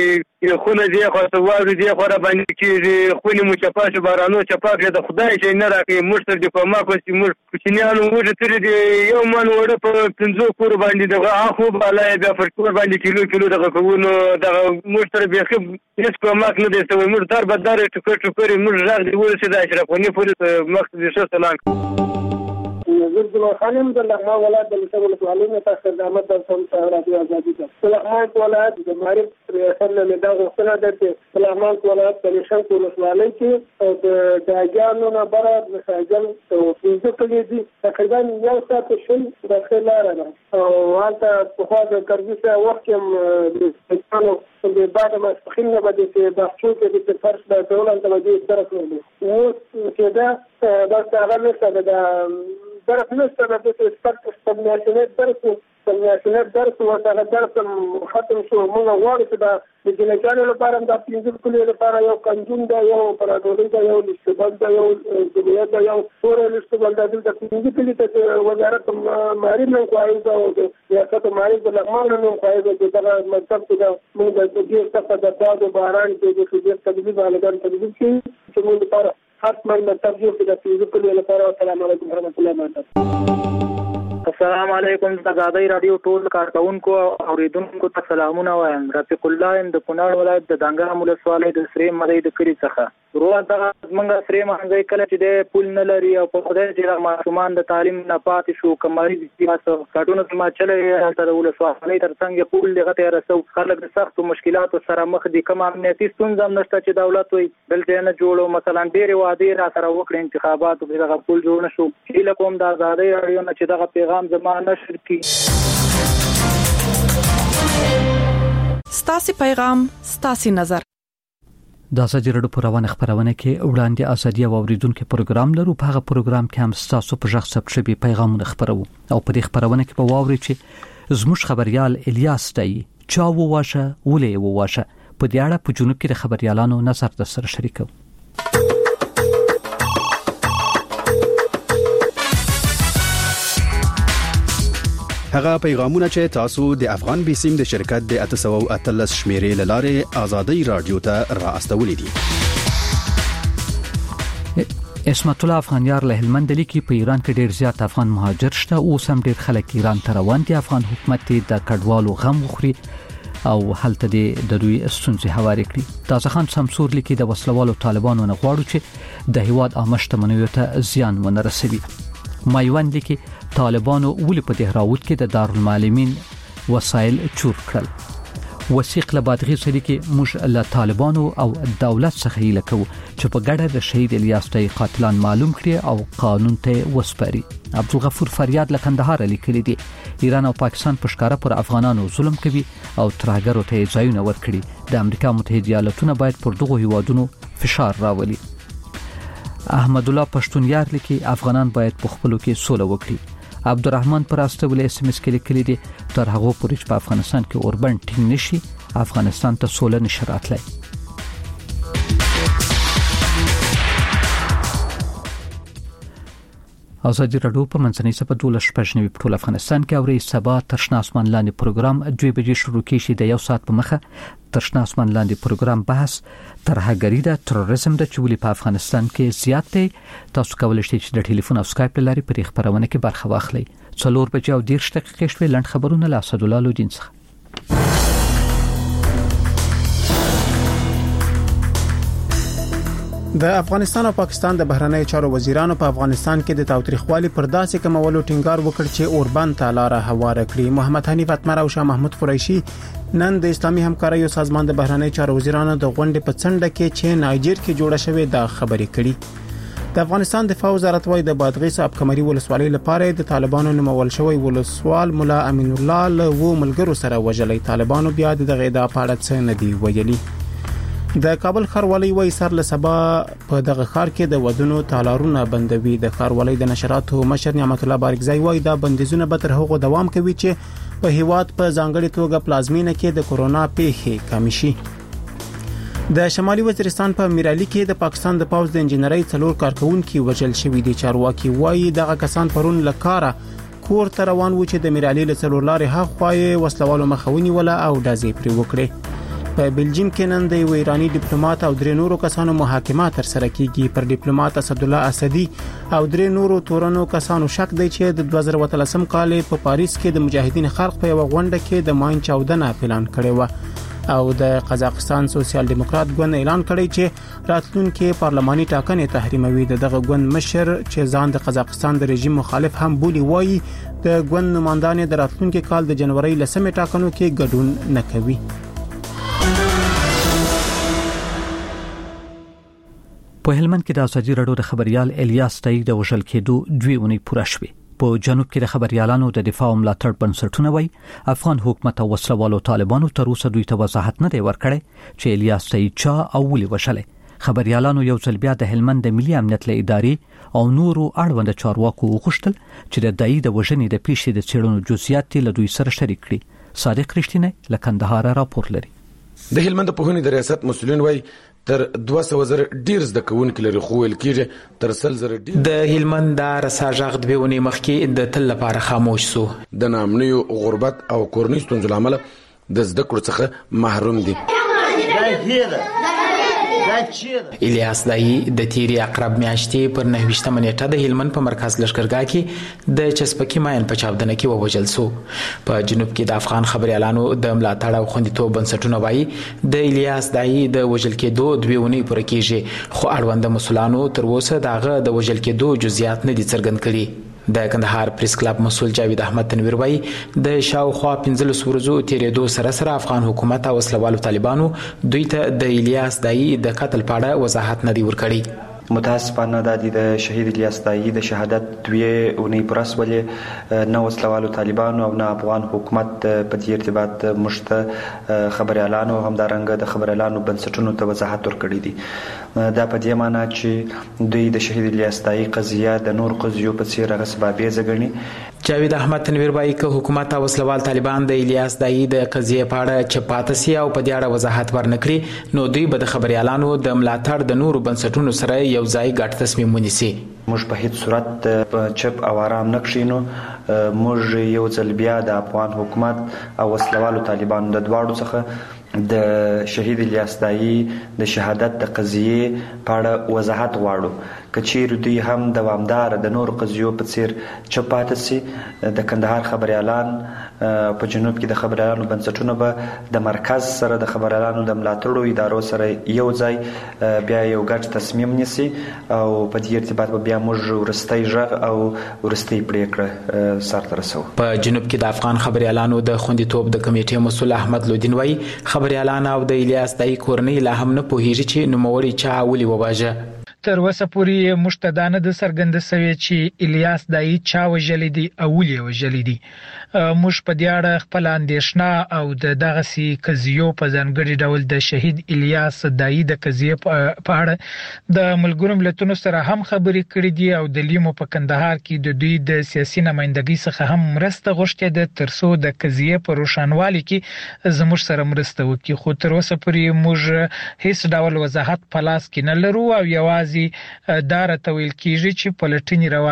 دي خونه دي خو سوال دي خو را باندې کېږي خونی مو چپاش بارانو چپاک د خدای شي نه راکې مرته د په ما کوسي مر کوچنیانو وځي تر دې یو مان وړه په پنځو کور باندې دغه اخو بالای بیا پر کور باندې کیلو کیلو دغه کوونو دغه مرته به خو هیڅ کومه نه دي سوي مرته در بدر ټکر ټکر موږ راغ دی ورسې د اشرفونی پورې مخ دې څه سلام نظر د خانم د لغما ولایت د لسبل سوالونه تاسو د احمد د سم راځي ازادي د لغما ولایت د معرفت ریاست له دا غوښتنه ده چې لغما ولایت د نشان کول سوالای چې او د داګانو نه بره د ساجل او فیزیک کې دي تقریبا یو ساعت شل د خلاره ده او هغه په خوا د کرځي وخت هم د څانو د بعد ما خلنه بده چې د څوک د فرش د ټولن ته دې درک نه وي او چې دا دا څنګه څه ده درس نشته د سپک سپمناشنت درس سپمناشنت درس ورته درس ختم شو موږ غواړو چې دا د جنګانو لپاره د پنځه کلیو لپاره یو کنجون دا یو پرادوري دا یو لستبل دا یو دنیا دا یو ټول لستبل دا د پنځه کلیو ته وزارت مالي نو کوي دا د ریاست مالي د لغمان نو کوي دا مطلب دا موږ د دې څخه د تاسو باران کې د دې تدبیر باندې تدبیر کې چې موږ لپاره حتما متفق د فیزیکل لپاره. السلام علیکم ورحمۃ اللہ وبرکاتہ. السلام علیکم د آزادۍ رادیو ټول کارکونکو او اوریدونکو ته سلامونه وایم. رفیق الله د کونړ ولایت د دانګام ولسوالۍ د سری مدی د کلی څخه روان دغه منګه سری مهنځي کله چې د پول نه لري او په خدای چې ماشومان د تعلیم نه پاتې شو کمالي د سیاسو کارټونو ما چلې تر ولسوالۍ ترڅنګ پول دغه ته رسو خلک د سخت مشکلاتو سره مخ دي. کوم امنیتي ستونزې هم نشته چې دولت وي دلته نه جوړو مثلا ډېر وعده را سره وکړي انتخابات او دغه پول جوړ نشو. چې لکوم د آزادۍ رادیو نه چې دغه پیغام زمانه شرکی ستاسي پیغام ستاسي نظر د ازادي رادیو په روانه خبرونه کې وړاندې ازادي او اوریدونکو پروګرام لرو. په هغه پروګرام کې هم ستاسو په ژغ ثبت شوی پیغامونه خبرو او په دې خبرونه کې په واوري چې زموږ خبريال الیاس دی چا وواشه ولې وواشه په دې اړه په جنوب کې د خبريالانو نظر د سره شریکو. هغه پیغامونه چې تاسو د افغان بیسیم د شرکت د اته سوه او اتلس شمیرې لاره آزادۍ رادیو ته راستولې دي. اسمت الله افغانیار له هلمند لیکي په ایران کې ډیر زیات افغان مهاجر شته او سم ډیر خلک ایران ته روان دي. افغان حکومت د کډوالو غم وخوري او هلته د دوی ستونزې هواري کړي. تازه خان سمسور لیکي د وسلوالو طالبانو نه غواړو چې د هیواد عامه شتمنیو ته زیان ونه رسوي. مایوان لیکي طالبانو ولې په دهراوت کې د دارالمعلمین وسایل چور کړل. وثیق له بادغیر سره کې موږ له طالبانو او دولت څخه یې لکو چې په ګډه د شهید الیاس تای قاتلان معلوم کړي او قانون ته وسپاري. عبدالغفور فریاد له کندهار لیکلي دي ایران او پاکستان په ښکارا پر افغانانو ظلم کوي او ترهګرو ته ځایونه ورکړي. د امریکا متحده ایالاتونه باید پر دغه هیوادونو فشار راولي. احمد الله پښتونیار لیکي افغانان باید په خپلو کې سوله وکړي. عبدالرحمن پر استول اس ام اس کې لیکلي دي تر هغه پورې چې په افغانستان کې اوربن ټینګ نشي افغانستان ته سوله نشي راتلای. ازادي راډیو په منځنۍ سپه دولس شپږ په ټول افغانستان کې اوري سبا ترشنا اسمان لاندې پروګرام دوه بجې شروع کیږي د یو ساعت په مخه ترشنا اسمان لاندې پروګرام بحث ترهګری د تروریزم د چولي په افغانستان کې زیات دی. تاسو کولای شئ چې د ټلیفون او سکایپ لاري په خبرونه کې برخه واخلئ. څلور بجې او دیرش دقیقې شوي لنډ خبرونه له اسد الله لودین څخه. د افغانستان او پاکستان د بهرنی چارو وزیرانو په افغانستان کې د تاوتریخوالي پر داسې کمولو ټینګار وکړ چې اوربند ته لار هواره کړي. محمد حنیف اتمر او شاه محمود قریشي نن د اسلامي همکارۍ سازمان د بهرنی چارو وزیرانو د غونډې په څنډه کې چې نایجر کې جوړه شوې دا خبرې کړي. د افغانستان دفاع وزارت وايي د بادغیس اب کمري ولسوالۍ لپاره د طالبانو نومول شوی ولسوال مولا امین الله له و ملګرو سره وجلې. طالبانو بیا دغه ادعا په اړه څه نه دی ویلي. د کابل ښاروالۍ وايي سر له سبا په دغه ښار کې د ودونو تالارونه بندوي. د ښاروالۍ د نشراتو مشر نعمت الله بارکزی وايي دا بندیزونه به تر هغه دوام کوي چې په هیواد په ځانګړي توګه پلازمینه کې د کورونا پیښې کم شي. د شمالي وزیرستان په میرالي کې د پاکستان د پوز د انجنیري څلور کارکونکو وژل شوي دي. چارواکي وايي دغه کسان پرون لکاره کور ته روان و چې د میرالي له څلور لارې هاخوا وسلوالو مخاوني ولا او دازې پرې وکړي. په بلجیم کې نن د یو ایرانی ډیپلوماټ او درې نورو کسانو محاکمه تر سره کیږي. پر ډیپلوماټ اسد الله اسدی او درې نورو تورنو کسانو شک دی چې د دوه زره اتلسم کال په پاریس کې د مجاهدین خلق په یو غونډه کې د ماین چودنه اعلان کړی و او د قزاقستان سوسیال دیموکرات ګوند اعلان کړی چې راتلونکي پارلماني ټاکنې تحریموي. دغه ګوند مشر چې ځان د قزاقستان د رژیم مخالف هم بولی وایي د ګوند نمائندان د راتلونکي کال د جنوري لسمې ټاکنو کې ګډون نه کوي. په هلمند کې د ازادي راډیو د خبريال الیاس تایي د وژل کېدو دوی اونۍ پوره شوې. په جنوب کې د خبريالانو د دفاع او ملاتړ بنسټونه وایي افغان حکومت او وسلوالو طالبانو تر اوسه دوی ته وضاحت نه دی ورکړی چې الیاس تایي چا او ولې وژل. خبريالانو یو ځل بیا د هلمند د ملي امنیت له ادارې او نورو اړوند چارواکو وغوښتل چې د دایي د وژنې د پیښې د څېړنو جزئیات له دوی سره شریک کړي. صادق رښتینی له کندهار راپور لري. د هلمند په هونې د ریاست مسؤلین وایي تر دوه سوه زره ډیر زده کوونکي لري خو ویل کېږي تر سل زره ډیر. د هلمند د رساجغ د بیونی مخکې د تل لپاره خاموش سو. د نامنیو غربت او کورنۍ ستونزو لامل د زده کړو څخه محروم دي. الیاس دایي د تیری عقرب میاشتې پر نهویشتمه نیټه د هلمند په مرکز لشکرګاه کې د چسپکی ماین په چاودنه کې ووژل سو. په جنوب کې د افغان خبريالانو د ملاتړ او خوندیتوب بنسټونه وایي د الیاس دایي د وژل کېدو دوه ونې پر کېږي خو اړوند مسولانو تر اوسه دغه د وژل کېدو جزئیات نه دي څرګند کړي. د کندهار پریس کلب مسول جاوید احمد تنویر وایي د شاوخوا پنځلس ورځو تیرېدو سره سره افغان حکومت او وسلوالو طالبانو دوی ته د الیاس دایي د قتل په اړه وضاحت نه دی ورکړی. متاسفانه د شهید الیاس دایي د شهادت دوی اونۍ پرس ولې نه وسلوالو طالبانو او نه افغان حکومت په دې ارتباط مشته خبريالانو هم دارنګ د خبريالانو بنسټونو ته وضاحت ورکړی دي. دا په دې معنی چې دوی د شهید الیاس دایي قضیه د نور قضیو په څیر هغه سببې زګنی. جاوید احمد تنویر وایي که حکومت او وسلوال طالبان د الیاس دایي د قضیه په اړه چپاتسي او په دې اړه وضاحت ورنکړي نو دوی به د خبريالانو د ملاتړ د نورو بنسټونو سره یو ځای ګډ تصمیم ونیسي. موږ په هیڅ صورت چپ او آرام نه کښینو. موږ یو ځل بیا د افغان حکومت او وسلوالو طالبانو د دواړو څخه د شهید الیاس دایي د شهادت د قضیه په اړه وضاحت غواړو. کچیر دوی هم دوامدار د نور قضیو په څیر چپاته سي. د کندهار خبريالان په جنوب کې د خبريالانو بنسټونه به د مرکز سره د خبريالانو د ملاتړو ادارو سره یو ځای بیا یو ګډ تصمیم نیسي او په دې ارتباط به بیا موږ ورستۍ ژغ او ورستۍ پریکړه سره رسو. په جنوب کې د افغان خبريالانو د خوندیتوب د کمیټې مسول احمد لودین وایي خبريالان او د الیاس دایي کورنۍ لا هم نه پوهیږي چې نوموړی چا ولې وواژه. تر اوسه پورې مشتدانه د څرګنده سوي چې الیاس دایي چا وژلې دي او ولې وژلې دي. موږ په دې اړه خپل اندېښنه او د دغه سي قضیو په ځانګړي ډول د شهید الیاس دایي د قضیه په اړه د ملګرو ملتونو سره هم خبرې کړې دي او د لیمو په کندهار کې د دوی د سیاسي نمائندګۍ څخه هم مرسته غوښتې ده ترڅو د قضیه په روښانوالي کې زموږ سره مرسته وکړي. خو تر اوسه پورې موږ هیڅ ډول وضاحت په لاس کې نه لرو او یوازې دا راته ویل کېږي چې پلټنې روانې دي.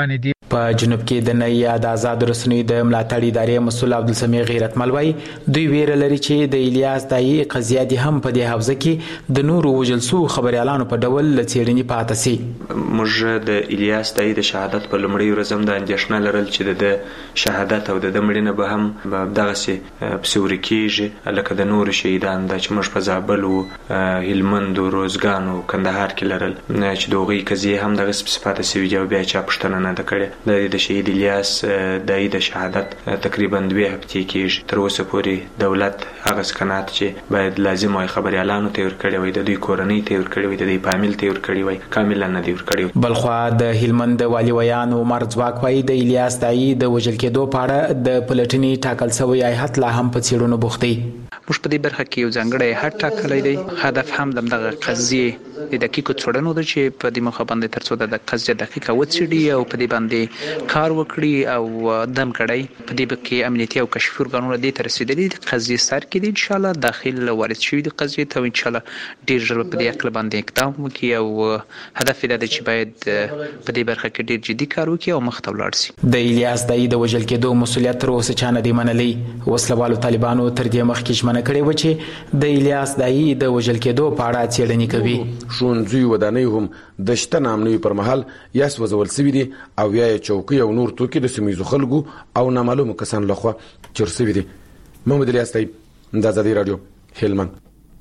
په جنوب کې د نړۍ یا د آزاد رسنیو د ملاتړ ادارې مسؤل عبدالسمیع غیرتمل وایي دوی ویره لري چې د الیاس دایي قضیه دې هم په دې حوزه کې د نورو وژل شوو خبریالانو په ډول له څېړنې پاتې سي. موږ د الیاس دایي د شهادت په لومړۍ ورځ هم د اندېښنه لرل چې د شهادت او د مړینه به هم دغسې پسې ورکېږي لکه د نورو شهیدان دا چې موږ په زابل و هلمند و روزګان و کندهار کې لرل چې د هغوی قضیې هم دغسې پسې پاتې سوي دي او بیا چا پوښتنه نه ده کړې. د شهید الیاس دایي د شهادت تقریبا دوه هفتې کېږي. تر اوسه پورې دولت هغه سکنات چې باید لازم وای خبریالانو ته ورکړی وای د دوی کورنۍ ته ورکړی وای د دوی فامیل ته ورکړی وای کاملا نه دی ورکړی. بلخوا د هلمند والي ویان عمر ځواک وایي د الیاس دایي د وژل کېدو په اړه د پلټنې ټاکل شوی هیات لا هم په څېړنو بوخت دی. موږ په دې برخه کې یو ځانګړی هټ ټاکلی دی. هدف هم د دغه قضیې د دقیقو څېړنو ده چې په دې موخه باندې تر څو د قضیه دقیقه وڅېړي او په دې باندې کار وکړي او دم کړی. په دې کې امنیتي او کشفي ارګانونه دې ته رسېدلي دي. قضیې سر کې دي انشاءالله داخل وارد شوي دي قضیې ته او انشاءالله ډېر ژر په دې عقل باندې اقدام وکړي او هدف یې دا دی چې باید په دې برخه کې ډېر جدي کار وکړي او مخ ته ولاړ شي. د الیاس دایي د وژل کېدو مسؤلیت تر اوسه چا نه دی منلی. وسلوالو طالبانو تر دې مخکې ژمنه کړې وه چې د الیاس دایي د وژل کېدو په اړه څېړنې کوي. ښوونځیو ودانۍ هم د شته نامنوي پر مهال یا سوځول سوي دي او یا یې چوکۍ او نور توکي د سیمه ییزو خلکو او نامعلومو کسانو لخوا چور سوي دي. محمد الیاس دایي د ازادي راډیو هلمند.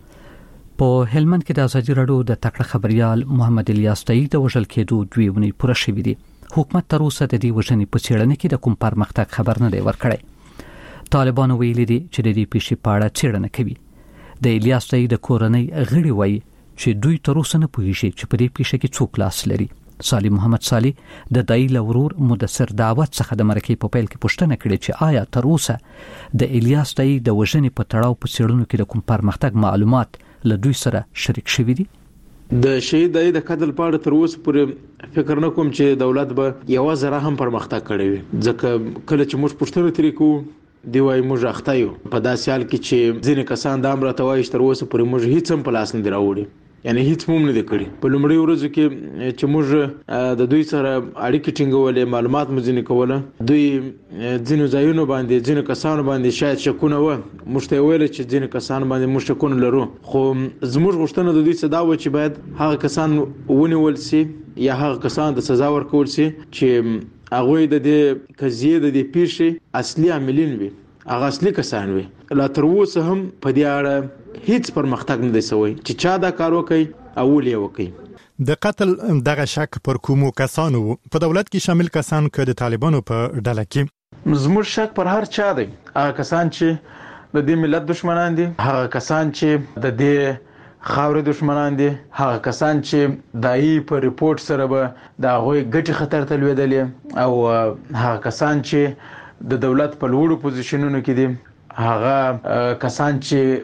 په هلمند کې د ازادي راډیو د تکړه خبريال محمد الیاس دایي د وژل کېدو دوه ونې پوره شوې دي. حکومت تر اوسه د دې وژنې په څېړنه کې د کوم پرمختګ خبر نه دی ورکړی. طالبانو ویلي دي چې د دې پیښې په اړه څېړنه کوي. د الیاس دایي د کورنۍ غړي وایي چې دوی تر اوسه نه پوهیږي چې په دې پیښه کې څوک لاس لري. صالح محمد صالح د دایي له ورور مدثر دعوت څخه د مرکې په پیل کې پوښتنه کړې چې آیا تر اوسه د الیاس دایي د وژنې په تړاو په څېړنو کې د کوم پرمختګ معلومات له دوی سره شریک شوي دي. د شهید دایي د قتل په اړه تر اوسه پورې فکر نه کوم چې دولت به یو ذره هم پرمختګ کړی وي ځکه کله چې موږ پوښتنه ترې کوو دی وای موږ اخته یو په داسې حال کې چې ځینې کسان دا امر ته وایي چې تر اوسه پورې موږ هیڅ هم په لاس نه دی راوړی یعنی هیڅ هم نه دی کړی. په لومړۍ ورځو کې چې موږ د دوی سره اړیکې ټینګولې معلومات مو ځینې کوله دوی ځینو ځایونو باندې ځینو کسانو باندې شاید شکونه و موږ ته ویل چې ځینو کسانو باندې موږ شکونه لرو خو زموږ غوښتنه د دوی څخه دا و چې باید هغه کسان ونیول سي یا هغه کسان د سزا ورکول سي چې هغه د دې قضیې د دې پیښې اصلي عاملین وي هغه اصلي کسان وي. لا تر اوسه هم په دې اړه هیڅ پرمختګ نه دی شوی چې چا دا کار وکړي او ولې وکړي. د قتل دغه شک پر کومو کسانو په دولت کې شامل کسان که د طالبانو په ډله کې زموږ شک پر هر چا دی. هغه کسان چې د دې ملت دشمنان دي هغه کسان چې د دې خاورې دشمنان دي هغه کسان چې دایي په ریپورت سره به د هغوی ګټې خطر ته لوېدلې او هغه کسان چې د دولت په لوړو پوزیشنونو کې دي هغه کسان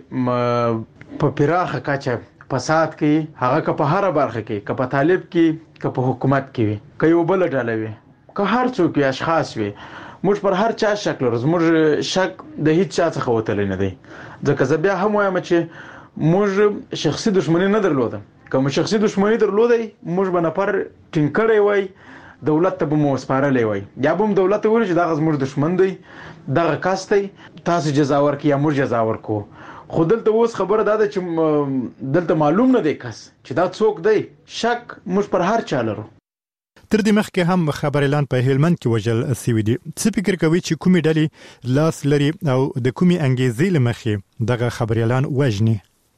چې په پراخه کچه فساد کوي هغه که په هر برخه کې که په طالب کې که په حکومت کې وي که یو بل ډله وي که هر څوک وي اشخاص وي موږ پر هر چا شک لرو. زموږ شک د هیڅ چا څخه وتلی نه دی ځکه زه بیا هم وایم چې موږ شخصي دشمنی نه درلوده. که موږ شخصي دشمنی درلودی موږ به نفر ټینګ کړی وای دولت ته به مو سپارلی وای یا به هم دولت ته ویل چې دغه زموږ دشمن دی دغه کس دی تاسو جزا ورکړئ یا موږ جزا ورکو. خو دلته اوس خبره دا ده چې دلته معلوم نه دی کس چې دا څوک دی. شک موږ پر هر چا لرو. تر دې مخکې هم خبریالان په هلمند کې وژل سوي دي. څه فکر کوي چې کومې ډلې لاس لري او د کومې انګیزې له مخې دغه خبریالان وژني؟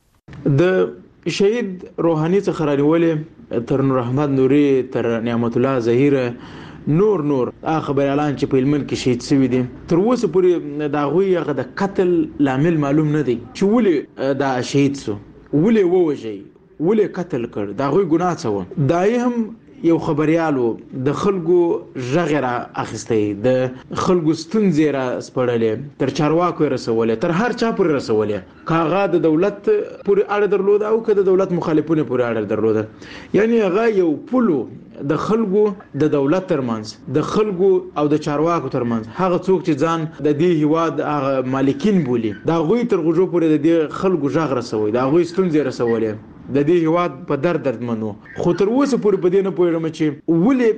د شهید روحاني څخه رانیولې تر نور احمد نوري تر نعمت الله ظهیر نور نور هغه خبریالان چې په هلمند کې شهید شوي دي تر اوسه پورې د هغوی هغه د قتل لامل معلوم نه دی چې ولې دا شهید سو ولې ووژئ ولې قتل کړ د هغوی ګناه څه وه. دا یې هم یو خبریالو د خلکو غږ را اخیستی د خلکو ستونزې را سپړلې تر چارواکو یې رسولې تر هر چا پورې رسولې که هغه د دولت پورې اړه درلوده او که د دولت مخالفینو پورې اړه درلوده یعنی هغه یو پلو د خلکو د دولت ترمنځ د خلکو او د چارواکو ترمنځ هغه څوک چې ځان د دې هیواد هغه مالکین بولي دا غوي تر غوږو پورې د دې خلکو غږ رسوي دا غوي ستونزې رسولې د دې هیواد په درد درد منو. خو تر اوسه پورې په دې نه پوهېږم چې ولې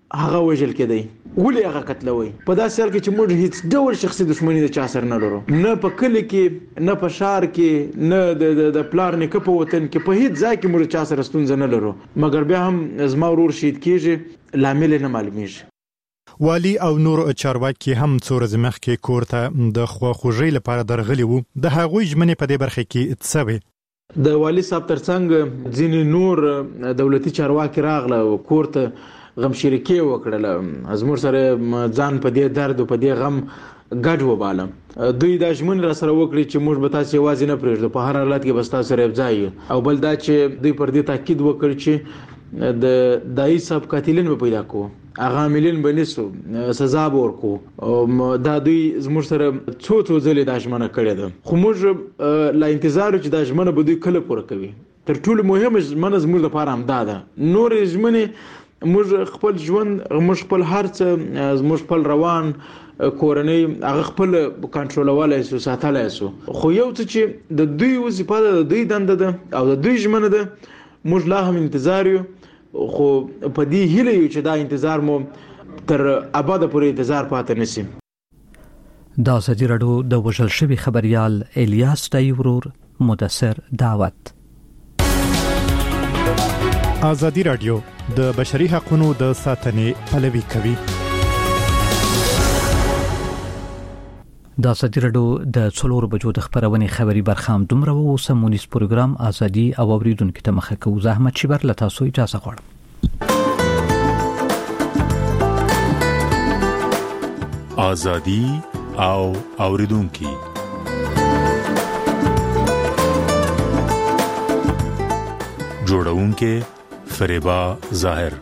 هغه وجل کېدی ولې هغه قتلوي په داسې حال کې چې موږ هیڅ ډول شخصي دښمني د چا سره نه لرو نه په کلی کې نه په شهر کې نه د د پلار نیکه په وطن کې په هیڅ ځای کې موږ چا سره ستونزه نه لرو مګر بیا هم زما ورور شهید کیږي لامل نه معلومیږي والی او نور چارواکي هم څو ورځې مخکې کور ته د خواخوږۍ لپاره درغلي وو د هغوی ژمنې په دې برخه کې څه وي د والی صاحب ترڅنګ ځینې نور دولتي چارواکي راغله کور ته غم شریکي وکړه زموږ سره ځان په دې درد او په دې غم ګډ وباله دوی دا ژمن را سره وکړي چې موږ به تاسو یوازې نه پرېږدو په هر حالت کې به تاسو سره ځای او بل دا چې دوی پر دې تاکید وکړ چې د دای صاحب قاتلین به پیدا کوو هغه عاملین به نسو سزا ورکو دا دوی زموږ سره څو څو ځلې د ژمنه کړې ده خو موږ لا انتظار چې د ژمنه به دوی کله پوره کوي تر ټولو مهمه ژمنه زموږ لپاره هم دا ده نور ژمنه موږ خپل ژوند موږ خپل هرڅه موږ خپل روان کورنۍ هغه خپل کنټرولولای شو ساتلای شو خو یو څه چې د دوی وظیفه ده د دوی دنده ده او د دوی ژمنه ده موږ لا هم انتظار یو خو په دې هیله یو چې دا انتظار مو تر اباده پورې انتظار پاتې نشي د ازادي راډیو د وژل شوی خبريال الیاس دایورور مدثر دعوت ازادي راډیو د بشري حقوقو د ساتنې پلوي کوي د ازادي راډیو د څلور بجو د خبرونې خبري برخام دومره وو سمونیس پروګرام ازادي او اوریدونکو ته مخه کوو زحمت شي بر لتا سو اجازه غواړم ازادي او اوریدونکو جوړونکو فریبا ظاهر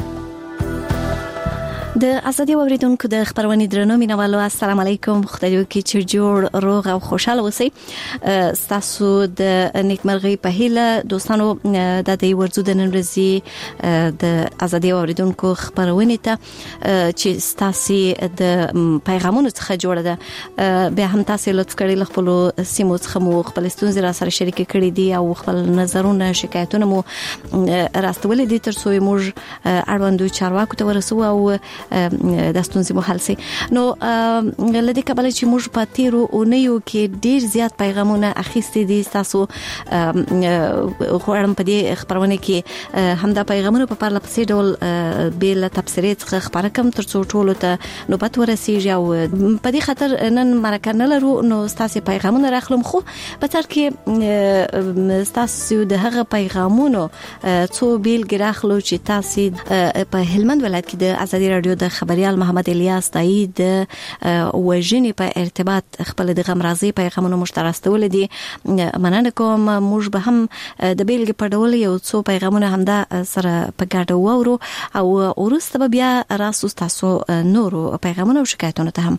د ازادي اوریدونکو د خبرونې درنو مینوالو السلام علیکم خدای دې وکړي چې جوړ روغ او خوشاله اوسئ تاسو د نیکمرغي په هیله دوستانو د دې ورځو د نن ورځې د ازادي اوریدونکو خبرونه ته چې تاسو د پیغامونو څخه جوړه ده به هم تاسو لطف کړئ خپل سیمو څخه مو خپل ستونزې را سره شریک کړئ دي او خپل نظرونه شکایتونه مو راستول دي تر څو موږ اړوندو چارواکو ته ورسو او د ستونزې مو حل سي نو لدې کبل چې موږ په تیرو اونیو کې ډیر زیات پیغامونه اخیستي دي تاسو غواړم په دې خبرونه کې همدا پیغامونه په پرله پسې ډول بیل تفسیرات خبره کوم ترڅو ټول ته نوبت ورسیږي او په دې خاطر نن مرکه نه لرو نو تاسو پیغامونه راخلم خو په تر کې تاسو د هغه پیغامونو څو بیل ګراخلو چې تاسو په هلمند ولایت کې د ازادي راډیو د خبريال محمد الیاس دای د وژنې په ارتباط خپل د غمرازي پیغامونو مشترکول دي مننه کوم موږ به هم د بیلګې په ډول یو څو پیغامونه همدا سره په ګډه وورو او ورسته بیا راسو تاسو نورو پیغامونه او شکایتونه ته هم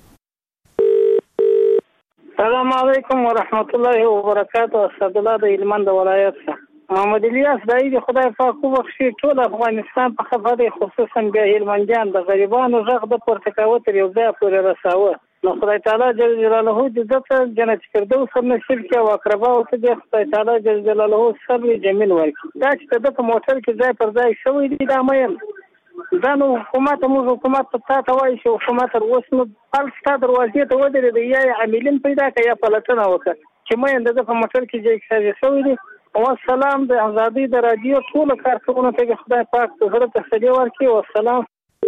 السلام علیکم ورحمت الله وبرکاته اسد الله د هلمند ولایت محمد الیاس دای د خدای پاک خو بخښي ټول افغانستان په خبره خصوصا بیا هلمندیان د غریبانو غږ د پورتکاوت یو ځای پورې رساوه نو خدای تعالی جل جلاله دې ذات جنت فردوس نصیب کړي او اقربا او ته خدای تعالی جل جلاله صبر جمیل ورکړي دا چې د موټر کې ځای پر ځای شوی دی دا مې دا نو حکومت موږ حکومت ته تا وایي چې حکومت اوس نو خپل ستاسو دروازې ته ودرې دی یا عاملین پیدا کړي یا پلټنه وکړي چې مې د موټر کې ځای شوی دی والسلام د ازادي د رادیو ټول کارکونکو ته خدای پاک زړه تسلی ورکړي والسلام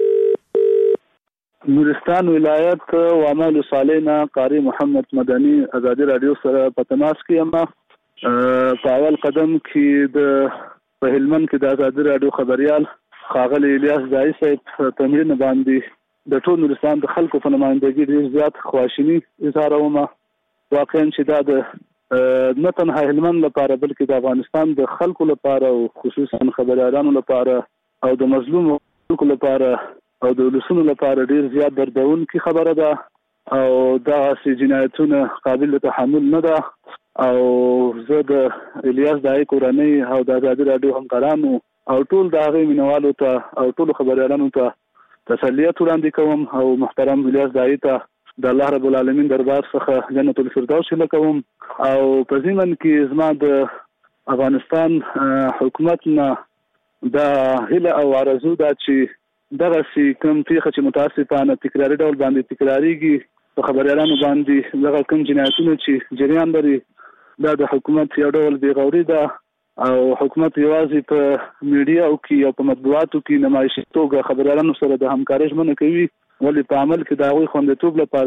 نورستان ولایت و اعمال صالحنا قاری محمد مدني ازادي رادیو سره په تماس کې یم په اول قدم کې د په هلمند کې د ازادي رادیو خبريال خاغلی الیاس دای صاحب تمرین باندې د ټول نورستان د خلکو په نمائندګۍ ډیر زیات خواشینی اظهار ومه واقعا چې دا د نه تنها هلمند لپاره بلکې د افغانستان د خلکو لپاره او خصوصا خبريالانو لپاره او د مظلوم خلکو لپاره او د ولسونو لپاره ډیر زیات دردونکې خبره ده او دا سي جنایتونه قابل تحمل نه ده او زه د الیاس دای کورنۍ او د ازادي راډیو همکارانو او ټول د هغه مینوالو ته او ټول خبريالانو ته تسلیت وړاندې کوم او محترم الیاس دای ته د الله رب العالمین دربار څخه جنت الفردوس لکوم او په ضمن کې زما د افغانستان حکومت نه د هله او ارزو دا چې دغه سي کوم پیښه چې متاسفانه تکراري ډول باندې تکراریږي په خبريالانو باندې دغه کوم جنایتونه چې جریان لري دا د حکومت یو ډول بیغوري ده او حکومت یوازې په میډیا او کې او په مطبوعاتو کې نمایشي توګه خبريالانو سره د همکارۍ ژمنه کوي ولې په عمل کې دا غوي خوندیتوب لپاره